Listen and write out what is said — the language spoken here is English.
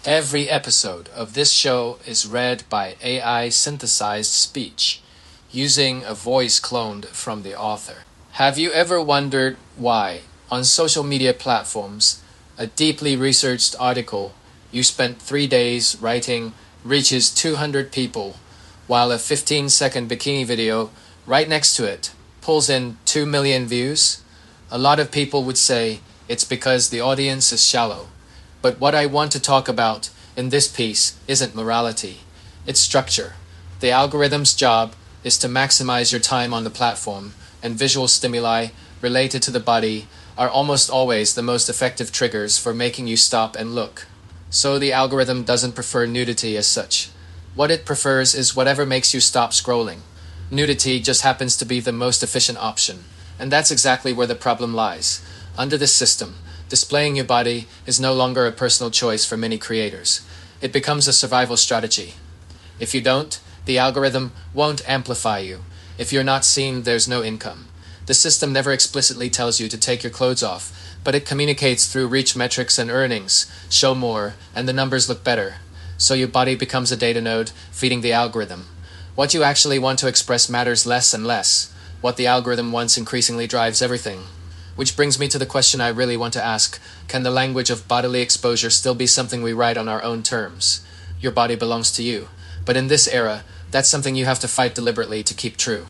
Every episode of this show is read by AI synthesized speech, using a voice cloned from the author. Have you ever wondered why, on social media platforms, a deeply researched article you spent 3 days writing reaches 200 people, while a 15-second bikini video right next to it pulls in 2 million views? A lot of people would say it's because the audience is shallow. But what I want to talk about in this piece isn't morality, it's structure. The algorithm's job is to maximize your time on the platform, and visual stimuli related to the body are almost always the most effective triggers for making you stop and look. So the algorithm doesn't prefer nudity as such. What it prefers is whatever makes you stop scrolling. Nudity just happens to be the most efficient option, and that's exactly where the problem lies. Under this system, displaying your body is no longer a personal choice for many creators. It becomes a survival strategy. If you don't, the algorithm won't amplify you. If you're not seen, there's no income. The system never explicitly tells you to take your clothes off, but it communicates through reach metrics and earnings. Show more, and the numbers look better. So your body becomes a data node, feeding the algorithm. What you actually want to express matters less and less. What the algorithm wants increasingly drives everything. Which brings me to the question I really want to ask. Can the language of bodily exposure still be something we write on our own terms? Your body belongs to you. But in this era, that's something you have to fight deliberately to keep true.